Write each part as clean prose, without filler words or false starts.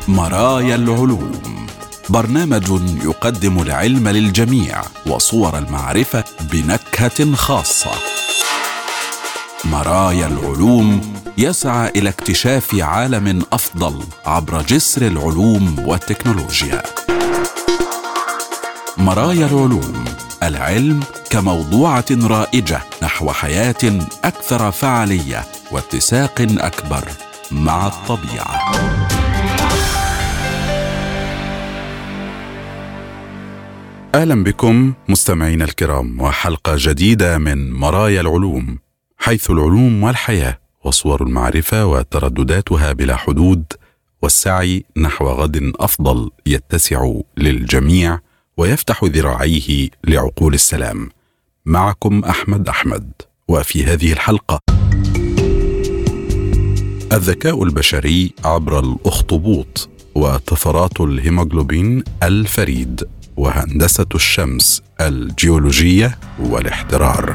مرايا العلوم، برنامج يقدم العلم للجميع وصور المعرفة بنكهة خاصة. مرايا العلوم يسعى إلى اكتشاف عالم أفضل عبر جسر العلوم والتكنولوجيا. مرايا العلوم، العلم كموضوعة رائجة نحو حياة أكثر فعالية واتساق أكبر مع الطبيعة. أهلا بكم مستمعين الكرام، وحلقة جديدة من مرايا العلوم، حيث العلوم والحياة وصور المعرفة وتردداتها بلا حدود، والسعي نحو غد أفضل يتسع للجميع ويفتح ذراعيه لعقول السلام. معكم أحمد، وفي هذه الحلقة الذكاء البشري عبر الأخطبوط، وطفرات الهيموغلوبين الفريد، وهندسة الشمس الجيولوجية والاحترار.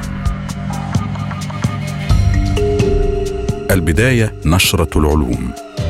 البداية نشرة العلوم.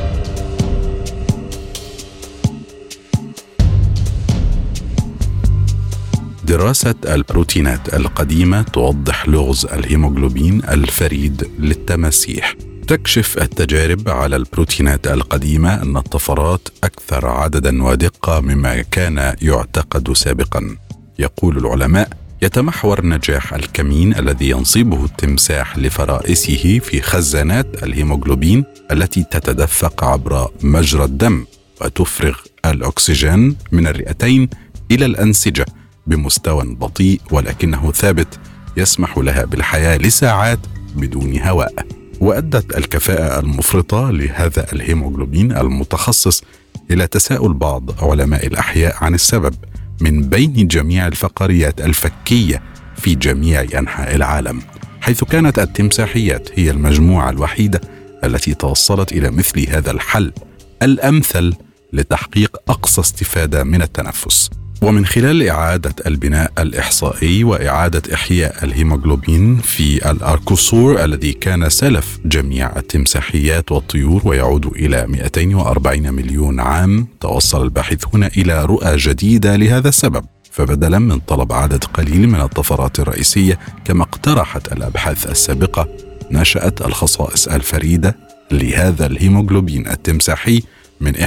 دراسة البروتينات القديمة توضح لغز الهيموغلوبين الفريد للتماسيح. تكشف التجارب على البروتينات القديمة أن الطفرات أكثر عددا ودقة مما كان يعتقد سابقا. يقول العلماء: يتمحور نجاح الكمين الذي ينصبه التمساح لفرائسه في خزانات الهيموغلوبين التي تتدفق عبر مجرى الدم وتفرغ الأكسجين من الرئتين إلى الأنسجة بمستوى بطيء ولكنه ثابت يسمح لها بالحياة لساعات بدون هواء. وأدت الكفاءة المفرطة لهذا الهيموغلوبين المتخصص إلى تساؤل بعض علماء الأحياء عن السبب من بين جميع الفقاريات الفكية في جميع أنحاء العالم، حيث كانت التمساحيات هي المجموعة الوحيدة التي توصلت إلى مثل هذا الحل الأمثل لتحقيق أقصى استفادة من التنفس. ومن خلال إعادة البناء الإحصائي وإعادة إحياء الهيموغلوبين في الأركوسور الذي كان سلف جميع التمساحيات والطيور ويعود إلى 240 مليون عام، توصل الباحثون إلى رؤى جديدة لهذا السبب. فبدلا من طلب عدد قليل من الطفرات الرئيسية كما اقترحت الأبحاث السابقة، نشأت الخصائص الفريدة لهذا الهيموغلوبين التمساحي من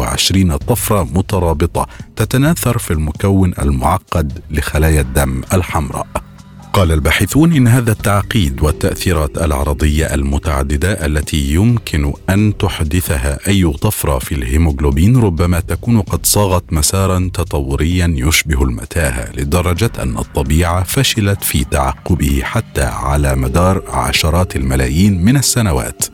21 طفرة مترابطة تتناثر في المكون المعقد لخلايا الدم الحمراء. قال الباحثون إن هذا التعقيد والتأثيرات العرضية المتعددة التي يمكن أن تحدثها أي طفرة في الهيموغلوبين ربما تكون قد صاغت مسارا تطوريا يشبه المتاهة، لدرجة أن الطبيعة فشلت في تعقبه حتى على مدار عشرات الملايين من السنوات.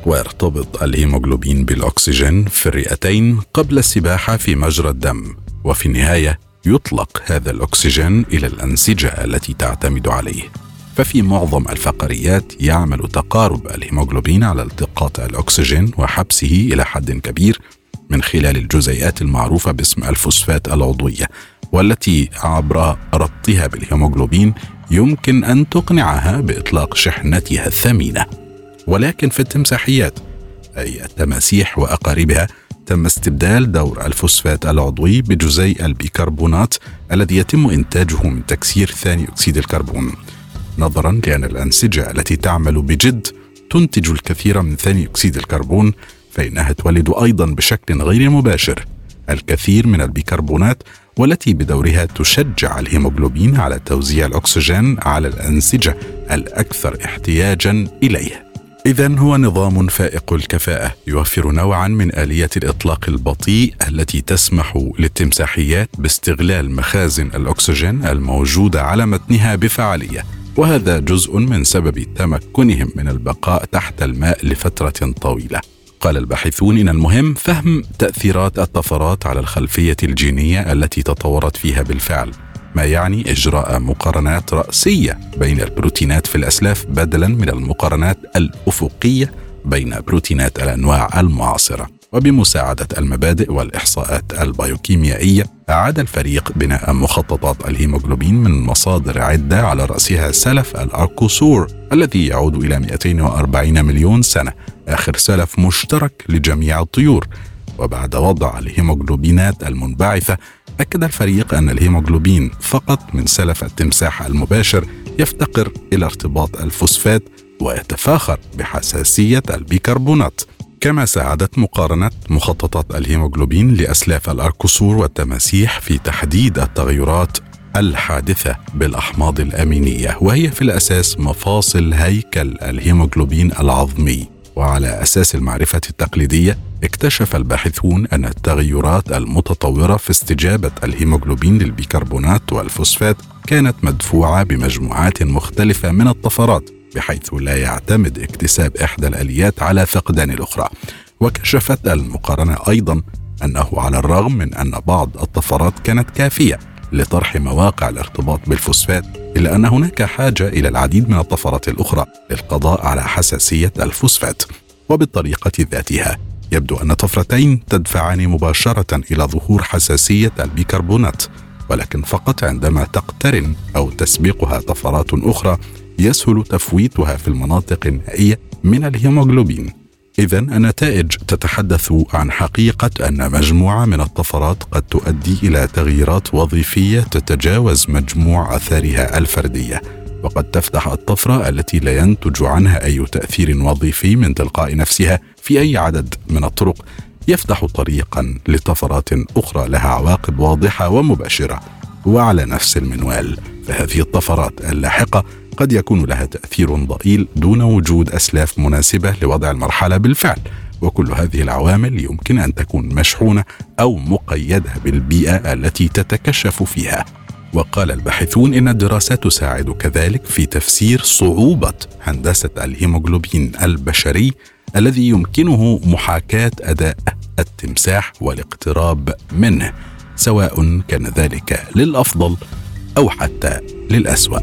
ويرتبط الهيموغلوبين بالأكسجين في الرئتين قبل السباحة في مجرى الدم، وفي النهاية يطلق هذا الأكسجين إلى الأنسجة التي تعتمد عليه. ففي معظم الفقاريات يعمل تقارب الهيموغلوبين على التقاط الأكسجين وحبسه إلى حد كبير من خلال الجزيئات المعروفة باسم الفوسفات العضوية، والتي عبر ربطها بالهيموغلوبين يمكن أن تقنعها بإطلاق شحنتها الثمينة. ولكن في التمساحيات أي التماسيح وأقاربها تم استبدال دور الفوسفات العضوي بجزيء البيكربونات الذي يتم إنتاجه من تكسير ثاني أكسيد الكربون، نظرا لأن الأنسجة التي تعمل بجد تنتج الكثير من ثاني أكسيد الكربون، فإنها تولد أيضا بشكل غير مباشر الكثير من البيكربونات، والتي بدورها تشجع الهيموغلوبين على توزيع الأكسجين على الأنسجة الأكثر احتياجا إليه. إذن هو نظام فائق الكفاءة يوفر نوعا من آلية الإطلاق البطيء التي تسمح للتمساحيات باستغلال مخازن الأكسجين الموجودة على متنها بفعالية، وهذا جزء من سبب تمكنهم من البقاء تحت الماء لفترة طويلة. قال الباحثون إن المهم فهم تأثيرات الطفرات على الخلفية الجينية التي تطورت فيها بالفعل، ما يعني إجراء مقارنات رأسية بين البروتينات في الأسلاف بدلا من المقارنات الأفقية بين بروتينات الأنواع المعاصرة. وبمساعدة المبادئ والإحصاءات البيوكيميائية أعاد الفريق بناء مخططات الهيموغلوبين من مصادر عدة، على رأسها سلف الأركوسور الذي يعود إلى 240 مليون سنة، آخر سلف مشترك لجميع الطيور، وبعد وضع الهيموغلوبينات المنبعثة، أكد الفريق أن الهيموغلوبين فقط من سلف التمساح المباشر يفتقر إلى ارتباط الفوسفات ويتفاخر بحساسية البيكربونات. كما ساعدت مقارنة مخططات الهيموغلوبين لأسلاف الأركسور والتماسيح في تحديد التغيرات الحادثة بالأحماض الأمينية، وهي في الأساس مفاصل هيكل الهيموغلوبين العظمي. وعلى أساس المعرفة التقليدية، اكتشف الباحثون أن التغيرات المتطورة في استجابة الهيموغلوبين للبيكربونات والفوسفات كانت مدفوعة بمجموعات مختلفة من الطفرات، بحيث لا يعتمد اكتساب إحدى الآليات على فقدان الأخرى. وكشفت المقارنة أيضا أنه على الرغم من أن بعض الطفرات كانت كافية لطرح مواقع الارتباط بالفوسفات، إلا أن هناك حاجة إلى العديد من الطفرات الأخرى للقضاء على حساسية الفوسفات. وبالطريقة ذاتها يبدو أن طفرتين تدفعان مباشرة إلى ظهور حساسية البيكربونات، ولكن فقط عندما تقترن أو تسبقها طفرات أخرى يسهل تفويتها في المناطق النائية من الهيموغلوبين. إذن النتائج تتحدث عن حقيقة أن مجموعة من الطفرات قد تؤدي إلى تغييرات وظيفية تتجاوز مجموع آثارها الفردية، وقد تفتح الطفرة التي لا ينتج عنها أي تأثير وظيفي من تلقاء نفسها في أي عدد من الطرق، يفتح طريقا لطفرات أخرى لها عواقب واضحة ومباشرة وعلى نفس المنوال. فهذه الطفرات اللاحقة قد يكون لها تأثير ضئيل دون وجود أسلاف مناسبة لوضع المرحلة بالفعل، وكل هذه العوامل يمكن أن تكون مشحونة أو مقيدة بالبيئة التي تتكشف فيها. وقال الباحثون إن الدراسات تساعد كذلك في تفسير صعوبة هندسة الهيموغلوبين البشري الذي يمكنه محاكاة أداء التمساح والاقتراب منه، سواء كان ذلك للأفضل أو حتى للأسوأ.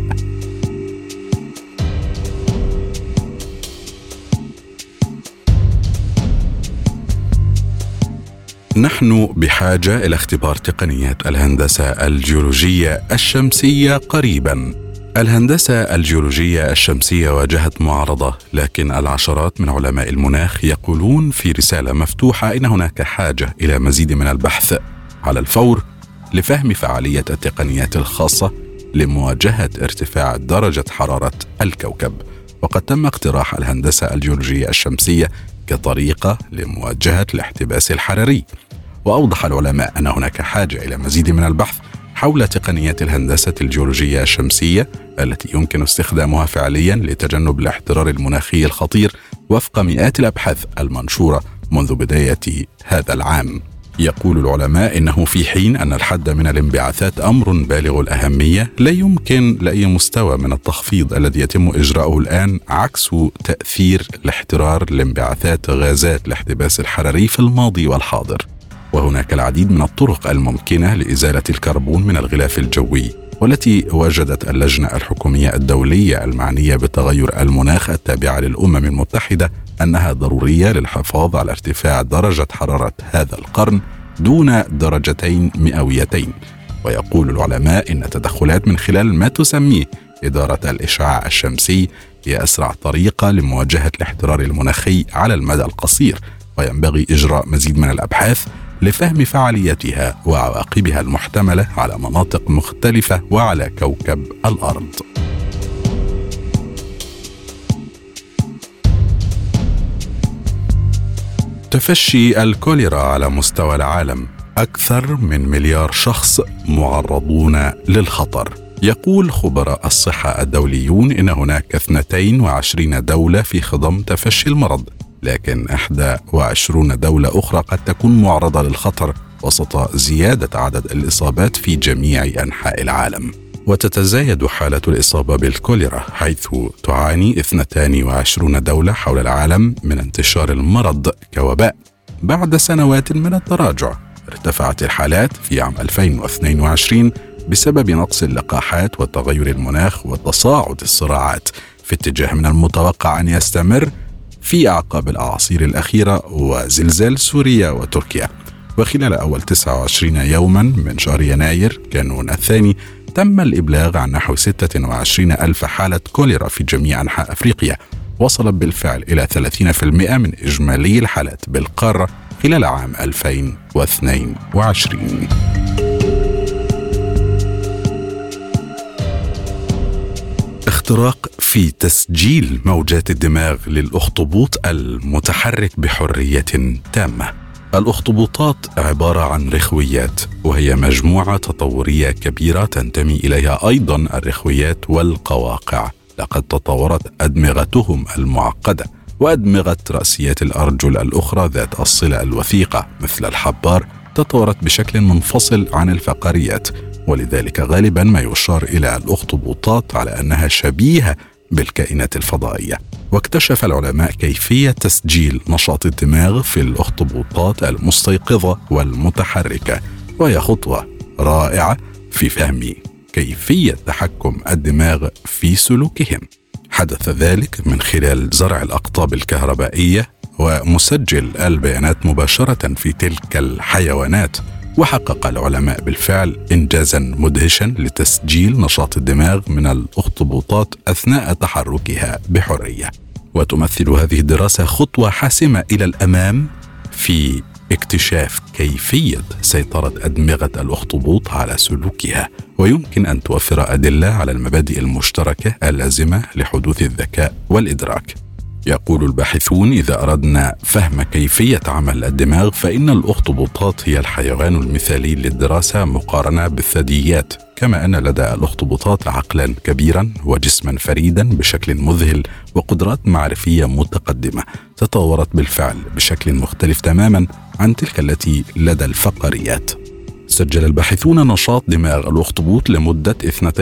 نحن بحاجة إلى اختبار تقنيات الهندسة الجيولوجية الشمسية قريباً. الهندسة الجيولوجية الشمسية واجهت معارضة، لكن العشرات من علماء المناخ يقولون في رسالة مفتوحة إن هناك حاجة إلى مزيد من البحث على الفور لفهم فعالية التقنيات الخاصة لمواجهة ارتفاع درجة حرارة الكوكب. وقد تم اقتراح الهندسة الجيولوجية الشمسية كطريقة لمواجهة الاحتباس الحراري. وأوضح العلماء أن هناك حاجة إلى مزيد من البحث حول تقنيات الهندسة الجيولوجية الشمسية التي يمكن استخدامها فعليا لتجنب الاحترار المناخي الخطير وفق مئات الأبحاث المنشورة منذ بداية هذا العام. يقول العلماء إنه في حين أن الحد من الانبعاثات أمر بالغ الأهمية، لا يمكن لأي مستوى من التخفيض الذي يتم إجراؤه الآن عكس تأثير الاحترار لانبعاثات غازات الاحتباس الحراري في الماضي والحاضر. وهناك العديد من الطرق الممكنة لإزالة الكربون من الغلاف الجوي، والتي وجدت اللجنة الحكومية الدولية المعنية بتغير المناخ التابعة للأمم المتحدة أنها ضرورية للحفاظ على ارتفاع درجة حرارة هذا القرن دون درجتين مئويتين. ويقول العلماء إن التدخلات من خلال ما تسميه إدارة الإشعاع الشمسي هي أسرع طريقة لمواجهة الاحترار المناخي على المدى القصير، وينبغي إجراء مزيد من الأبحاث لفهم فعاليتها وعواقبها المحتملة على مناطق مختلفة وعلى كوكب الأرض. تفشي الكوليرا على مستوى العالم، أكثر من 1 مليار شخص معرضون للخطر. يقول خبراء الصحة الدوليون إن هناك 22 دولة في خضم تفشي المرض، لكن 21 دولة أخرى قد تكون معرضة للخطر وسط زيادة عدد الإصابات في جميع أنحاء العالم. وتتزايد حالة الإصابة بالكوليرا، حيث تعاني 22 دولة حول العالم من انتشار المرض كوباء بعد سنوات من التراجع. ارتفعت الحالات في عام 2022 بسبب نقص اللقاحات وتغير المناخ وتصاعد الصراعات في اتجاه من المتوقع أن يستمر في أعقاب الأعاصير الأخيرة وزلزال سوريا وتركيا. وخلال أول 29 يوما من شهر يناير كانون الثاني تم الإبلاغ عن نحو 26 ألف حالة كوليرا في جميع أنحاء أفريقيا، وصلت بالفعل إلى 30% من إجمالي الحالات بالقارة خلال عام 2022. اختراق في تسجيل موجات الدماغ للأخطبوط المتحرك بحرية تامة. الأخطبوطات عبارة عن رخويات، وهي مجموعة تطورية كبيرة تنتمي إليها أيضا الرخويات والقواقع. لقد تطورت أدمغتهم المعقدة وأدمغة رأسيات الأرجل الأخرى ذات الصلة الوثيقة مثل الحبار تطورت بشكل منفصل عن الفقاريات، ولذلك غالبا ما يشار إلى الأخطبوطات على أنها شبيهة بالكائنات الفضائية. واكتشف العلماء كيفية تسجيل نشاط الدماغ في الأخطبوطات المستيقظة والمتحركة، وهي خطوة رائعة في فهم كيفية تحكم الدماغ في سلوكهم. حدث ذلك من خلال زرع الأقطاب الكهربائية ومسجل البيانات مباشرة في تلك الحيوانات. وحقق العلماء بالفعل إنجازا مدهشا لتسجيل نشاط الدماغ من الأخطبوطات أثناء تحركها بحرية. وتمثل هذه الدراسة خطوة حاسمة إلى الأمام في اكتشاف كيفية سيطرة أدمغة الأخطبوط على سلوكها، ويمكن أن توفر أدلة على المبادئ المشتركة اللازمة لحدوث الذكاء والإدراك. يقول الباحثون: إذا أردنا فهم كيفية عمل الدماغ فإن الأخطبوطات هي الحيوان المثالي للدراسة مقارنة بالثدييات، كما أن لدى الأخطبوطات عقلا كبيرا وجسما فريدا بشكل مذهل وقدرات معرفية متقدمة تطورت بالفعل بشكل مختلف تماما عن تلك التي لدى الفقاريات. سجل الباحثون نشاط دماغ الأخطبوط لمدة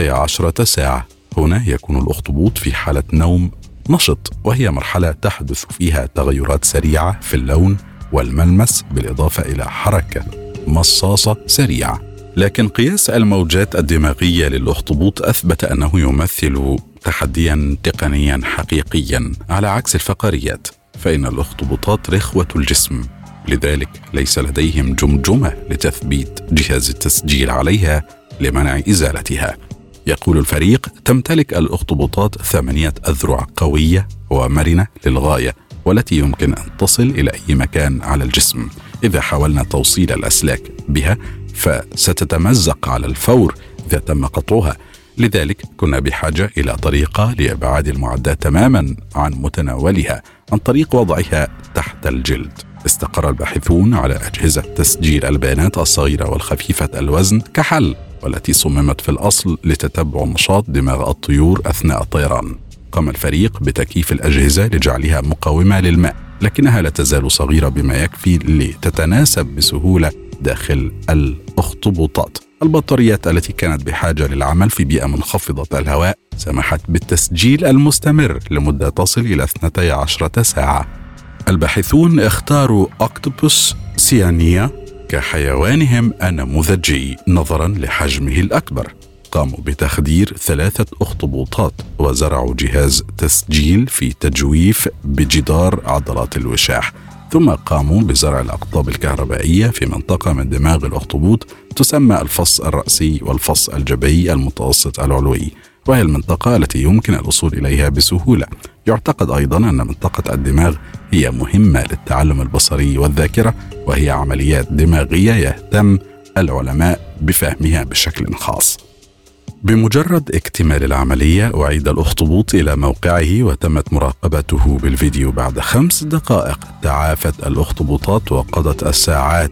12 ساعة. هنا يكون الأخطبوط في حالة نوم نشط، وهي مرحلة تحدث فيها تغيرات سريعة في اللون والملمس بالإضافة إلى حركة مصاصة سريعة. لكن قياس الموجات الدماغية للأخطبوط أثبت أنه يمثل تحديا تقنيا حقيقيا على عكس الفقاريات، فإن الأخطبوطات رخوة الجسم، لذلك ليس لديهم جمجمة لتثبيت جهاز التسجيل عليها لمنع إزالتها. يقول الفريق: تمتلك الأخطبوطات 8 أذرع قوية ومرنة للغاية، والتي يمكن أن تصل إلى أي مكان على الجسم. إذا حاولنا توصيل الأسلاك بها فستتمزق على الفور إذا تم قطعها، لذلك كنا بحاجة إلى طريقة لإبعاد المعدات تماما عن متناولها عن طريق وضعها تحت الجلد. استقر الباحثون على أجهزة تسجيل البيانات الصغيرة والخفيفة الوزن كحل، والتي صممت في الأصل لتتبع نشاط دماغ الطيور أثناء الطيران. قام الفريق بتكييف الأجهزة لجعلها مقاومة للماء، لكنها لا تزال صغيرة بما يكفي لتتناسب بسهولة داخل الأخطبوطات. البطاريات التي كانت بحاجة للعمل في بيئة منخفضة الهواء سمحت بالتسجيل المستمر لمدة تصل إلى 12 ساعة. الباحثون اختاروا أكتوبوس سيانيا كحيوانهم النموذجي نظرا لحجمه الأكبر. قاموا بتخدير 3 أخطبوطات وزرعوا جهاز تسجيل في تجويف بجدار عضلات الوشاح، ثم قاموا بزرع الأقطاب الكهربائية في منطقة من دماغ الأخطبوط تسمى الفص الرأسي والفص الجبهي المتوسط العلوي، وهي المنطقة التي يمكن الوصول إليها بسهولة. يعتقد أيضا أن منطقة الدماغ هي مهمة للتعلم البصري والذاكرة، وهي عمليات دماغية يهتم العلماء بفهمها بشكل خاص. بمجرد اكتمال العملية أعيد الأخطبوط إلى موقعه وتمت مراقبته بالفيديو. بعد 5 دقائق تعافت الأخطبوطات وقضت الساعات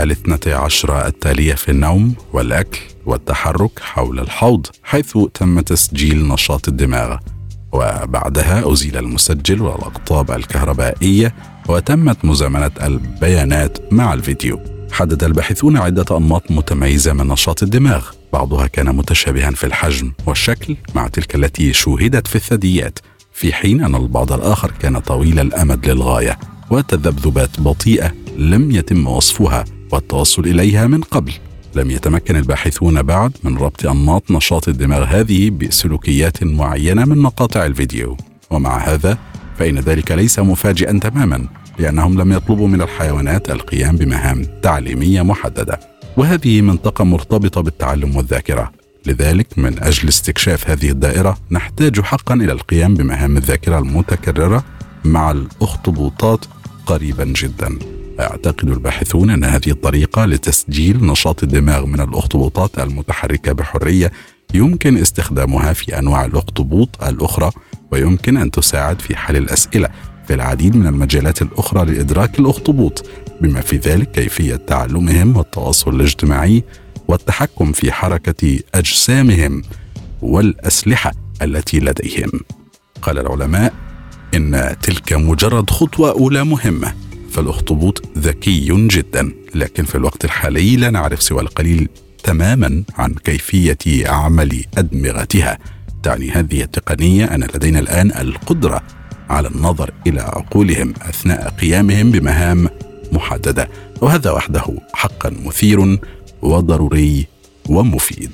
12 التالية في النوم والأكل والتحرك حول الحوض، حيث تم تسجيل نشاط الدماغ، وبعدها أزيل المسجل والأقطاب الكهربائية وتمت مزامنة البيانات مع الفيديو. حدد الباحثون عدة أنماط متميزة من نشاط الدماغ، بعضها كان متشابها في الحجم والشكل مع تلك التي شوهدت في الثدييات، في حين أن البعض الآخر كان طويل الأمد للغاية وتذبذبات بطيئة لم يتم وصفها والتوصل إليها من قبل. لم يتمكن الباحثون بعد من ربط أنماط نشاط الدماغ هذه بسلوكيات معينة من مقاطع الفيديو، ومع هذا فإن ذلك ليس مفاجئا تماما، لأنهم لم يطلبوا من الحيوانات القيام بمهام تعليمية محددة، وهذه منطقة مرتبطة بالتعلم والذاكرة. لذلك من أجل استكشاف هذه الدائرة نحتاج حقا إلى القيام بمهام الذاكرة المتكررة مع الأخطبوطات قريبا جدا. يعتقد الباحثون أن هذه الطريقة لتسجيل نشاط الدماغ من الأخطبوطات المتحركة بحرية يمكن استخدامها في أنواع الأخطبوط الأخرى، ويمكن أن تساعد في حل الأسئلة في العديد من المجالات الأخرى لإدراك الأخطبوط، بما في ذلك كيفية تعلمهم والتواصل الاجتماعي والتحكم في حركة أجسامهم والأسلحة التي لديهم. قال العلماء إن تلك مجرد خطوة أولى مهمة، فالأخطبوط ذكي جدا، لكن في الوقت الحالي لا نعرف سوى القليل تماما عن كيفية عمل أدمغتها. تعني هذه التقنية أن لدينا الآن القدرة على النظر إلى عقولهم أثناء قيامهم بمهام محددة، وهذا وحده حقا مثير وضروري ومفيد.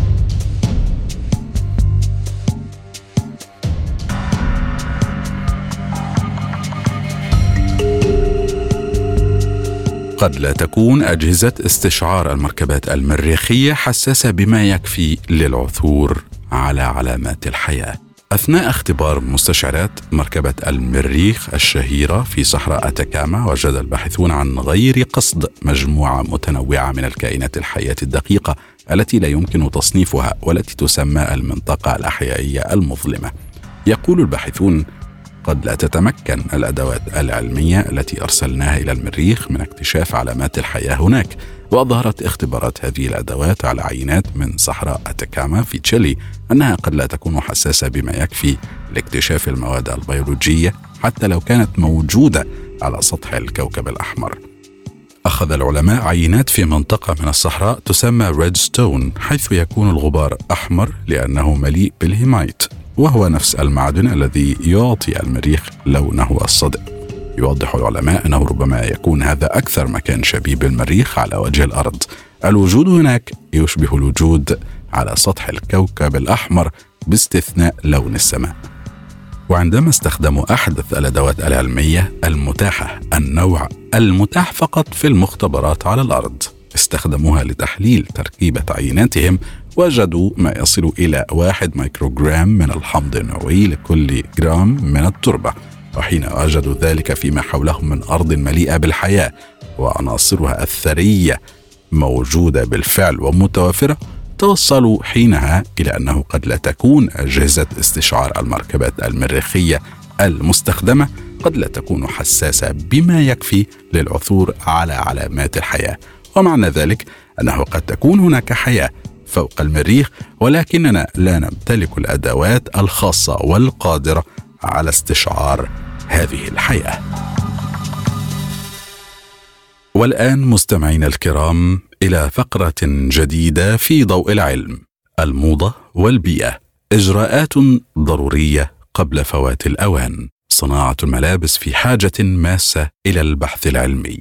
قد لا تكون أجهزة استشعار المركبات المريخية حساسة بما يكفي للعثور على علامات الحياة. أثناء اختبار مستشعرات مركبة المريخ الشهيرة في صحراء أتاكاما، وجد الباحثون عن غير قصد مجموعة متنوعة من الكائنات الحية الدقيقة التي لا يمكن تصنيفها والتي تسمى المنطقة الأحيائية المظلمة. يقول الباحثون قد لا تتمكن الأدوات العلمية التي أرسلناها إلى المريخ من اكتشاف علامات الحياة هناك، وأظهرت اختبارات هذه الأدوات على عينات من صحراء أتاكاما في تشيلي أنها قد لا تكون حساسة بما يكفي لاكتشاف المواد البيولوجية حتى لو كانت موجودة على سطح الكوكب الأحمر. أخذ العلماء عينات في منطقة من الصحراء تسمى ريدستون، حيث يكون الغبار أحمر لأنه مليء بالهيمايت، وهو نفس المعدن الذي يعطي المريخ لونه الصدئ. يوضح العلماء أنه ربما يكون هذا أكثر مكان شبيه بالمريخ على وجه الأرض. الوجود هناك يشبه الوجود على سطح الكوكب الأحمر باستثناء لون السماء. وعندما استخدموا أحدث الأدوات العلمية المتاحة، النوع المتاح فقط في المختبرات على الأرض، استخدموها لتحليل تركيبة عيناتهم، وجدوا ما يصل إلى 1 ميكروغرام من الحمض النووي لكل جرام من التربة. وحين وجدوا ذلك فيما حولهم من أرض مليئة بالحياة وعناصرها الثرية موجودة بالفعل ومتوافرة، توصلوا حينها إلى أنه قد لا تكون أجهزة استشعار المركبات المريخية المستخدمة قد لا تكون حساسة بما يكفي للعثور على علامات الحياة. ومعنى ذلك أنه قد تكون هناك حياة فوق المريخ، ولكننا لا نمتلك الأدوات الخاصة والقادرة على استشعار هذه الحياة. والآن مستمعين الكرام إلى فقرة جديدة في ضوء العلم، الموضة والبيئة، إجراءات ضرورية قبل فوات الأوان. صناعة الملابس في حاجة ماسة إلى البحث العلمي.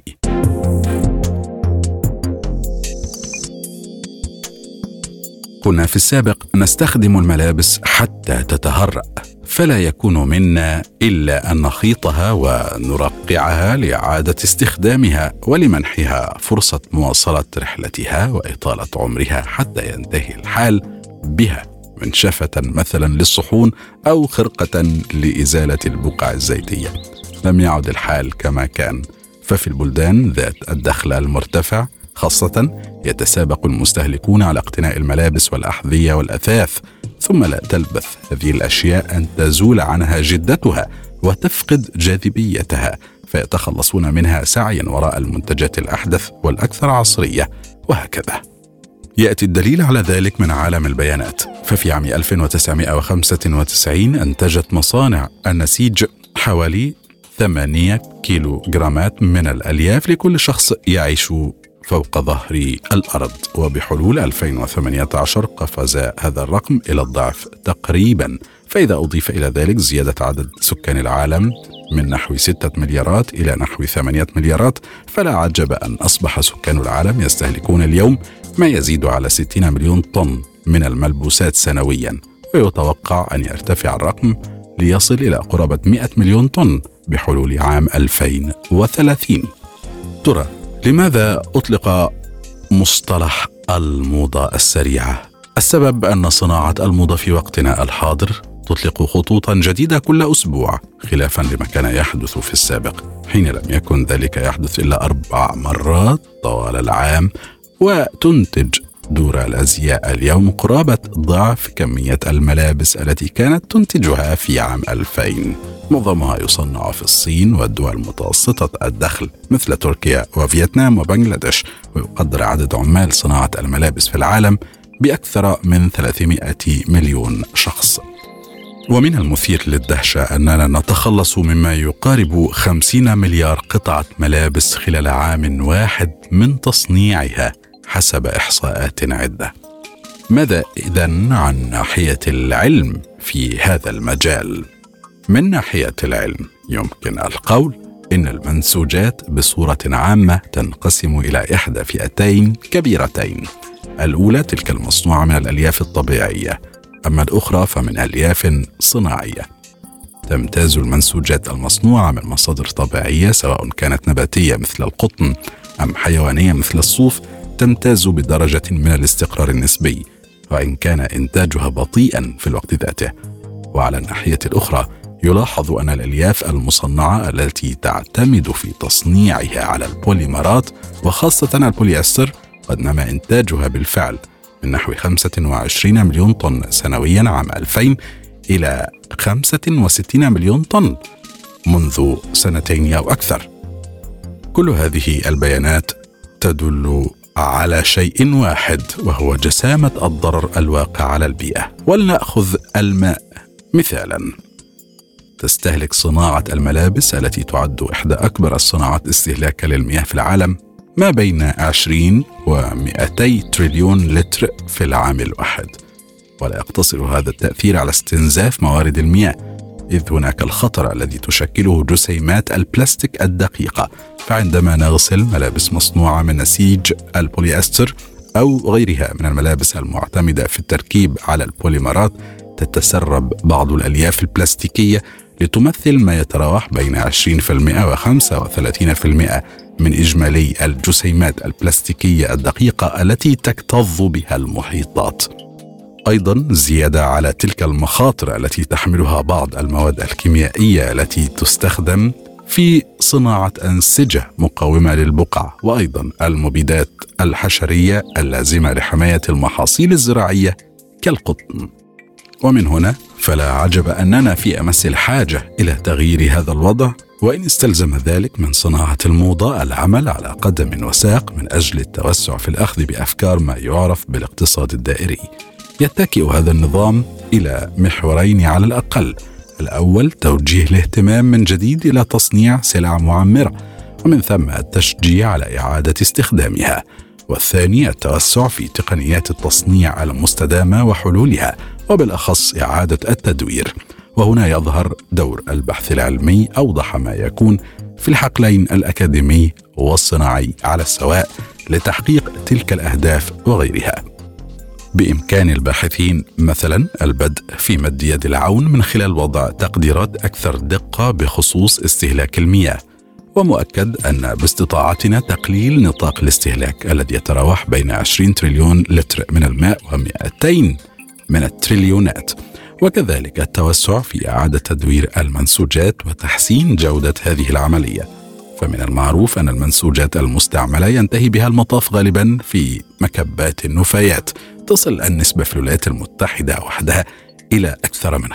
كنا في السابق نستخدم الملابس حتى تتهرأ، فلا يكون منا إلا أن نخيطها ونرقعها لإعادة استخدامها ولمنحها فرصة مواصلة رحلتها وإطالة عمرها حتى ينتهي الحال بها، منشفة مثلا للصحون أو خرقة لإزالة البقع الزيتية. لم يعد الحال كما كان، ففي البلدان ذات الدخل المرتفع خاصة يتسابق المستهلكون على اقتناء الملابس والأحذية والأثاث، ثم لا تلبث هذه الأشياء أن تزول عنها جدتها وتفقد جاذبيتها، فيتخلصون منها سعيا وراء المنتجات الأحدث والأكثر عصرية، وهكذا. يأتي الدليل على ذلك من عالم البيانات، ففي عام 1995 أنتجت مصانع النسيج حوالي 8 كيلوغرامات من الألياف لكل شخص يعيش فوق ظهر الأرض، وبحلول 2018 قفز هذا الرقم إلى الضعف تقريبا. فإذا أضيف إلى ذلك زيادة عدد سكان العالم من نحو 6 مليارات إلى نحو 8 مليارات، فلا عجب أن أصبح سكان العالم يستهلكون اليوم ما يزيد على 60 مليون طن من الملبوسات سنويا، ويتوقع أن يرتفع الرقم ليصل إلى قرابة 100 مليون طن بحلول عام 2030. ترى لماذا أطلق مصطلح الموضة السريعة؟ السبب أن صناعة الموضة في وقتنا الحاضر تطلق خطوطا جديدة كل أسبوع، خلافا لما كان يحدث في السابق، حين لم يكن ذلك يحدث إلا 4 مرات طوال العام، وتنتج دور الأزياء اليوم قرابة ضعف كمية الملابس التي كانت تنتجها في عام 2000. معظمها يصنع في الصين والدول متوسطة الدخل مثل تركيا وفيتنام وبنغلاديش، ويقدر عدد عمال صناعة الملابس في العالم بأكثر من 300 مليون شخص. ومن المثير للدهشة أننا نتخلص مما يقارب 50 مليار قطعة ملابس خلال عام واحد من تصنيعها حسب إحصاءات عدة. ماذا إذن عن ناحية العلم في هذا المجال؟ من ناحية العلم يمكن القول إن المنسوجات بصورة عامة تنقسم إلى إحدى فئتين كبيرتين. الأولى تلك المصنوعة من الألياف الطبيعية، أما الأخرى فمن ألياف صناعية. تمتاز المنسوجات المصنوعة من مصادر طبيعية سواء كانت نباتية مثل القطن أم حيوانية مثل الصوف، تمتاز بدرجة من الاستقرار النسبي، وإن كان إنتاجها بطيئا في الوقت ذاته. وعلى الناحية الأخرى يلاحظ أن الألياف المصنعة التي تعتمد في تصنيعها على البوليمرات وخاصة البوليستر قد نما إنتاجها بالفعل من نحو 25 مليون طن سنويا عام 2000 إلى 65 مليون طن منذ 2 أو أكثر. كل هذه البيانات تدل على شيء واحد، وهو جسامة الضرر الواقع على البيئة. ولنأخذ الماء مثالا. تستهلك صناعة الملابس التي تعد إحدى أكبر الصناعات استهلاكا للمياه في العالم ما بين 20 و200 تريليون لتر في العام الواحد. ولا يقتصر هذا التأثير على استنزاف موارد المياه، إذ هناك الخطر الذي تشكله جسيمات البلاستيك الدقيقة. فعندما نغسل ملابس مصنوعة من نسيج البوليستر أو غيرها من الملابس المعتمدة في التركيب على البوليمرات، تتسرب بعض الألياف البلاستيكية لتمثل ما يتراوح بين 20% و 35% من إجمالي الجسيمات البلاستيكية الدقيقة التي تكتظ بها المحيطات. أيضا زيادة على تلك المخاطر التي تحملها بعض المواد الكيميائية التي تستخدم في صناعة أنسجة مقاومة للبقع، وأيضا المبيدات الحشرية اللازمة لحماية المحاصيل الزراعية كالقطن. ومن هنا فلا عجب أننا في أمس الحاجة إلى تغيير هذا الوضع، وإن استلزم ذلك من صناعة الموضة العمل على قدم وساق من أجل التوسع في الأخذ بأفكار ما يعرف بالاقتصاد الدائري. يتكئ هذا النظام إلى محورين على الأقل. الأول توجيه الاهتمام من جديد إلى تصنيع سلع معمرة، ومن ثم التشجيع على إعادة استخدامها. والثاني التوسع في تقنيات التصنيع المستدامة وحلولها، وبالأخص إعادة التدوير. وهنا يظهر دور البحث العلمي أوضح ما يكون في الحقلين الأكاديمي والصناعي على السواء لتحقيق تلك الأهداف وغيرها. بإمكان الباحثين مثلا البدء في مد يد العون من خلال وضع تقديرات أكثر دقة بخصوص استهلاك المياه، ومؤكد أن باستطاعتنا تقليل نطاق الاستهلاك الذي يتراوح بين 20 تريليون لتر من الماء و200 من التريليونات، وكذلك التوسع في إعادة تدوير المنسوجات وتحسين جودة هذه العملية. فمن المعروف أن المنسوجات المستعملة ينتهي بها المطاف غالبا في مكبات النفايات. تصل النسبة في الولايات المتحدة وحدها إلى أكثر من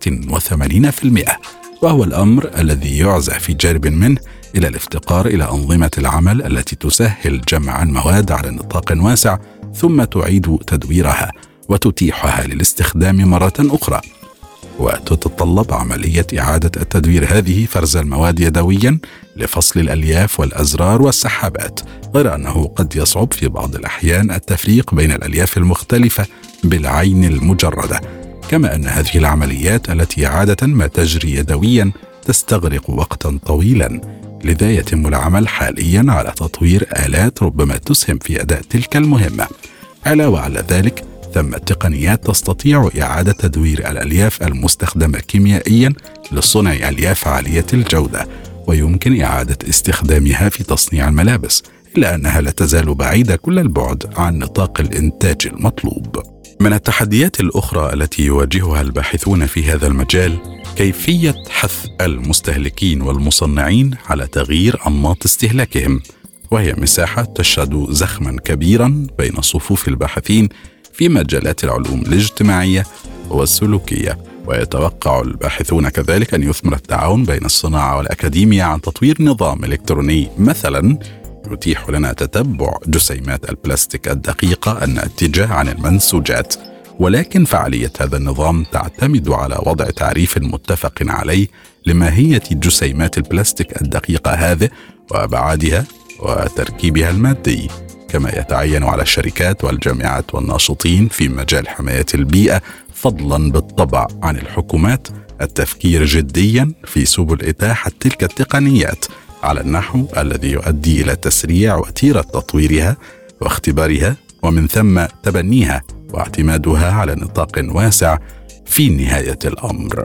85%، وهو الأمر الذي يعزى في جانب منه إلى الافتقار إلى أنظمة العمل التي تسهل جمع المواد على نطاق واسع ثم تعيد تدويرها وتتيحها للاستخدام مرة أخرى. وتتطلب عملية إعادة التدوير هذه فرز المواد يدويا لفصل الألياف والأزرار والسحابات، غير أنه قد يصعب في بعض الأحيان التفريق بين الألياف المختلفة بالعين المجردة، كما أن هذه العمليات التي عادة ما تجري يدويا تستغرق وقتا طويلا. لذا يتم العمل حاليا على تطوير آلات ربما تسهم في أداء تلك المهمة. علاوة على ذلك ثم تقنيات تستطيع إعادة تدوير الألياف المستخدمة كيميائيا لصنع ألياف عالية الجودة، ويمكن إعادة استخدامها في تصنيع الملابس، إلا أنها لا تزال بعيدة كل البعد عن نطاق الإنتاج المطلوب. من التحديات الأخرى التي يواجهها الباحثون في هذا المجال كيفية حث المستهلكين والمصنعين على تغيير أنماط استهلاكهم، وهي مساحة تشهد زخما كبيرا بين صفوف الباحثين في مجالات العلوم الاجتماعية والسلوكية. ويتوقع الباحثون كذلك أن يثمر التعاون بين الصناعة والأكاديمية عن تطوير نظام إلكتروني مثلا يتيح لنا تتبع جسيمات البلاستيك الدقيقة الناتجة عن المنسوجات. ولكن فعالية هذا النظام تعتمد على وضع تعريف متفق عليه لماهية جسيمات البلاستيك الدقيقة هذه وأبعادها وتركيبها المادي، كما يتعين على الشركات والجامعات والناشطين في مجال حماية البيئة فضلا بالطبع عن الحكومات التفكير جديا في سبل إتاحة تلك التقنيات على النحو الذي يؤدي إلى تسريع وتيرة تطويرها واختبارها ومن ثم تبنيها واعتمادها على نطاق واسع في نهاية الأمر.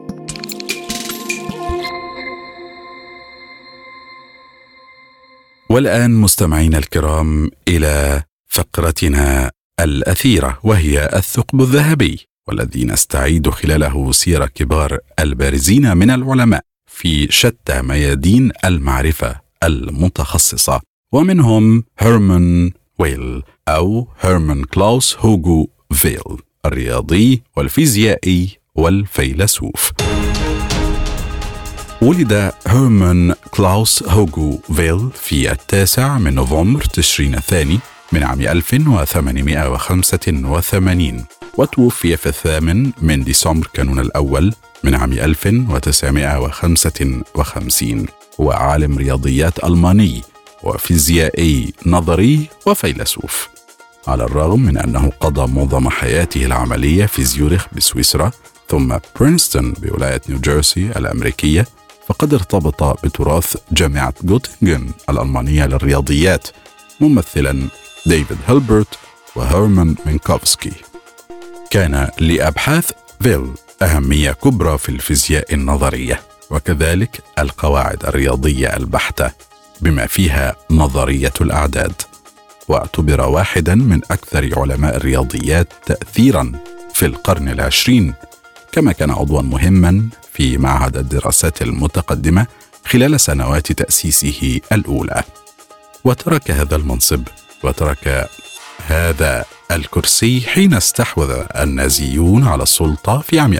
والآن مستمعينا الكرام إلى فقرتنا الأثيرة، وهي الثقب الذهبي، والذي نستعيد خلاله سير كبار البارزين من العلماء في شتى ميادين المعرفة المتخصصة، ومنهم هيرمان ويل أو هيرمان كلاوس هوغو فيل، الرياضي والفيزيائي والفيلسوف. ولد هيرمان كلاوس هوغو فيل في 9 نوفمبر تشرين الثاني من عام 1885، وتوفي في 8 ديسمبر كانون الأول من عام 1955. هو عالم رياضيات ألماني وفيزيائي نظري وفيلسوف. على الرغم من أنه قضى معظم حياته العملية في زيورخ بسويسرا ثم برينستون بولاية نيوجيرسي الأمريكية، فقد ارتبط بتراث جامعة غوتنغن الألمانية للرياضيات، ممثلا ديفيد هيلبرت وهيرمان مينكوفسكي. كان لأبحاث فيل أهمية كبرى في الفيزياء النظرية وكذلك القواعد الرياضية البحتة بما فيها نظرية الأعداد، واعتبر واحدا من أكثر علماء الرياضيات تأثيرا في القرن العشرين، كما كان عضوا مهما في معهد الدراسات المتقدمة خلال سنوات تأسيسه الأولى. وترك هذا المنصب وترك هذا الكرسي حين استحوذ النازيون على السلطة في عام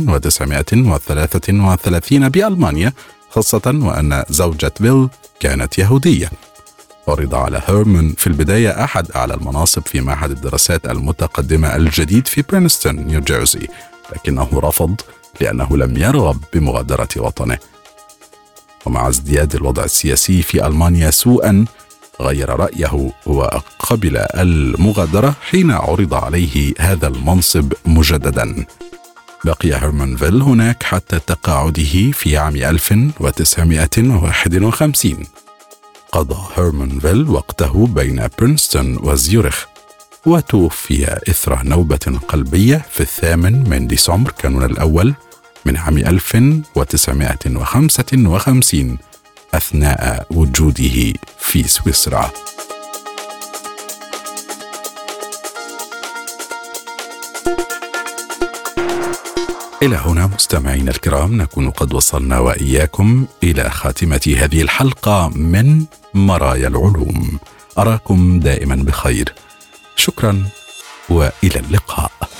1933 بألمانيا، خاصة وأن زوجة فيل كانت يهودية. عرض على هيرمان في البداية أحد أعلى المناصب في معهد الدراسات المتقدمة الجديد في برينستون نيوجيرسي، لكنه رفض لأنه لم يرغب بمغادرة وطنه. ومع ازدياد الوضع السياسي في ألمانيا سوءا غير رأيه وقبل المغادرة حين عرض عليه هذا المنصب مجددا. بقي هيرمان فيل هناك حتى تقاعده في عام 1951. قضى هيرمان فيل وقته بين برينستون وزيورخ، وتوفي إثر نوبة قلبية في 8 ديسمبر كانون الأول من عام 1955 أثناء وجوده في سويسرا. إلى هنا مستمعينا الكرام نكون قد وصلنا وإياكم إلى خاتمة هذه الحلقة من مرايا العلوم. أراكم دائما بخير. شكرا وإلى اللقاء.